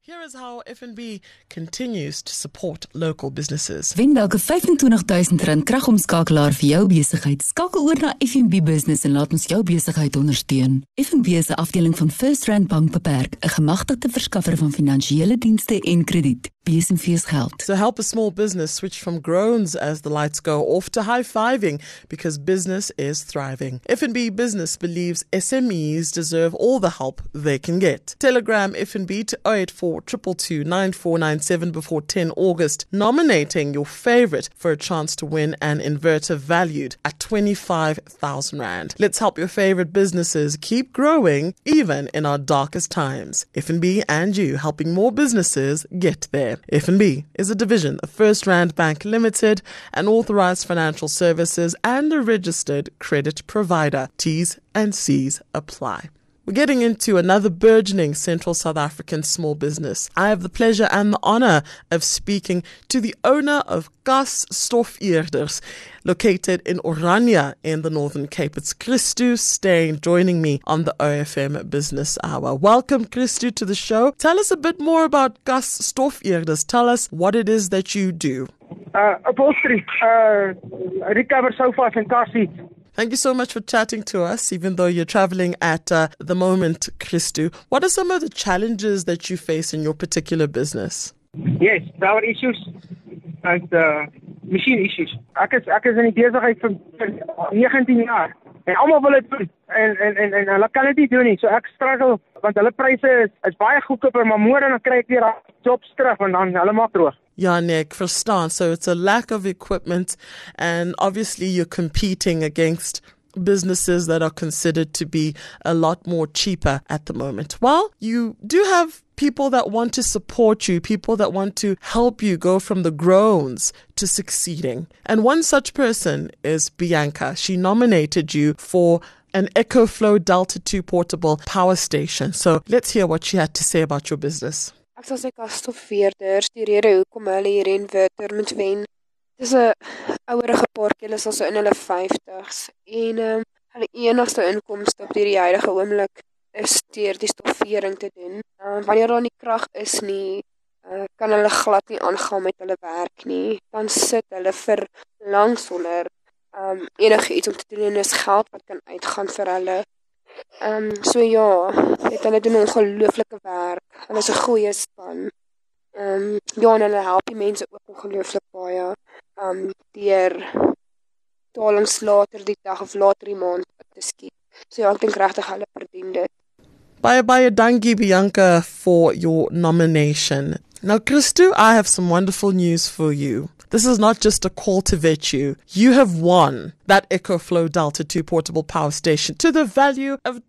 Here is how FNB continues to support local businesses. Wen dalk 25 000 R kragomskakelaar vir jou besigheid. Skakel oor na FNB Business en laat ons jou besigheid ondersteun. FNB is 'n afdeling van FirstRand Bank beperk, 'n gemagtigde verskaffer van finansiële dienste en krediet. BSMV's geld. So help a small business switch from groans as the lights go off to high-fiving because business is thriving. FNB Business believes SMEs deserve all the help they can get. Telegram FNB to 084 222 9497 before 10 August, nominating your favorite for a chance to win an inverter valued at 25,000 Rand. Let's help your favorite businesses keep growing even in our darkest times. FNB and you helping more businesses get there. FNB is a division of FirstRand Bank Limited, an authorized financial services and a registered credit provider. T's and C's apply. We're getting into another burgeoning Central South African small business. I have the pleasure and the honor of speaking to the owner of Kas Stof-Eerders, located in Oranje in the Northern Cape. It's Christo Steyn joining me on the OFM Business Hour. Welcome, Christo, to the show. Tell us a bit more about Kas Stof-Eerders. Tell us what it is that you do. Upholstery, recover sofas and car seats. Thank you so much for chatting to us, even though you're traveling at the moment, Christo. What are some of the challenges that you face in your particular business? Yes, power issues and machine issues. Ek is in die besigheid vir 19 jaar. En almal wil dit doen. En hulle kan dit nie doen nie. So ek struggle want hulle pryse is baie goedkoper, maar môre dan kry ek weer jobs terug en dan hulle maak droog. Ja, Nick, verstaan. So it's a lack of equipment, and obviously you're competing against businesses that are considered to be a lot more cheaper at the moment. Well, you do have people that want to support you, people that want to help you go from the groans to succeeding. And one such person is Bianca. She nominated you for an EcoFlow Delta 2 portable power station. So let's hear what she had to say about your business. Ek sal sê Kas Stof-Eerders, die rede hoekom hulle hierdie inverter moet wen. Dis 'n ouerige paartjie, hulle is al so in hulle 50s en hulle enigste inkomste op hierdie huidige oomblik is deur die stoffering te doen. Wanneer daar nie krag is nie, kan hulle glad nie aangaan met hulle werk nie. Dan sit hulle vir lank sonder enige iets om te doen en is geld wat kan uitgaan vir hulle. So ja, hulle doen ongelooflike werk. Hulle is 'n goeie span. Ja, en hulle help die mense ook ongelooflik baie. Deur betalings later die dag of later die maand te skiet. So ja, ek dink regtig hulle verdien dit. Baie dankie, Bianca, for your nomination. Now, Christo, I have some wonderful news for you. This is not just a call to vet you. You have won that EcoFlow Delta 2 portable power station to the value of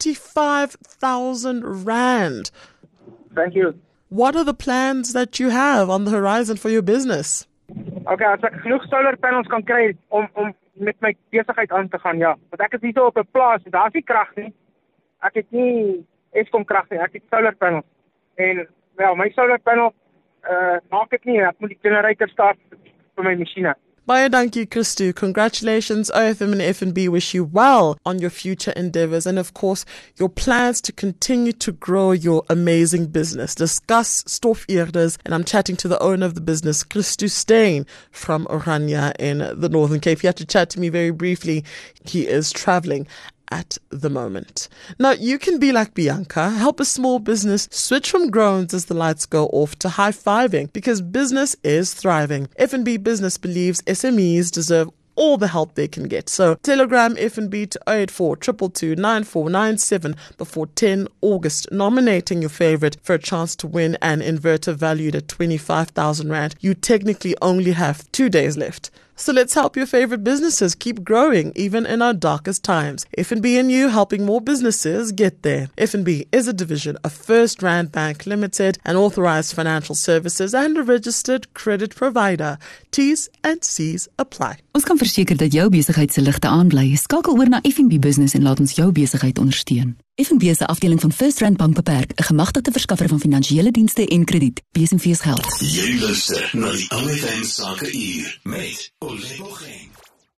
25,000 Rand. Thank you. What are the plans that you have on the horizon for your business? Okay, as ek genoeg solar panels kan kry om met my besigheid aan te gaan, ja. Want ek is hier op 'n plaas, daar's nie krag nie. Ek het nie Eskom krag nie, ek het solar panels. En wel, my solar panel maak dit nie, ek moet die generator start vir my masjiene. Baie dankie, Christo. Congratulations. OFM and FNB wish you well on your future endeavors and, of course, your plans to continue to grow your amazing business. Discuss Stof-Eerders, and I'm chatting to the owner of the business, Christo Steyn from Oranje in the Northern Cape. He had to chat to me very briefly. He is traveling at the moment. Now, you can be like Bianca, help a small business switch from groans as the lights go off to high-fiving because business is thriving. FNB Business believes SMEs deserve all the help they can get. So telegram FNB to 084 222 9497 before 10 August, nominating your favorite for a chance to win an inverter valued at 25,000 Rand. You technically only have 2 days left. So let's help your favorite businesses keep growing even in our darkest times. FNB and you helping more businesses get there. FNB is a division of FirstRand Bank Limited, an authorized financial services and a registered credit provider. T's and C's apply. Ons kan verseker dat jou besigheid se ligte aanbly. Skakel oor na FNB Business en laat ons jou besigheid ondersteun. FNB is 'n afdeling van FirstRand Bank beperk, 'n gemagtigde verskaffer van finansiële dienste en krediet. BSMV's geld. Jy luister na die OFM Sake Uur met Olebogeng.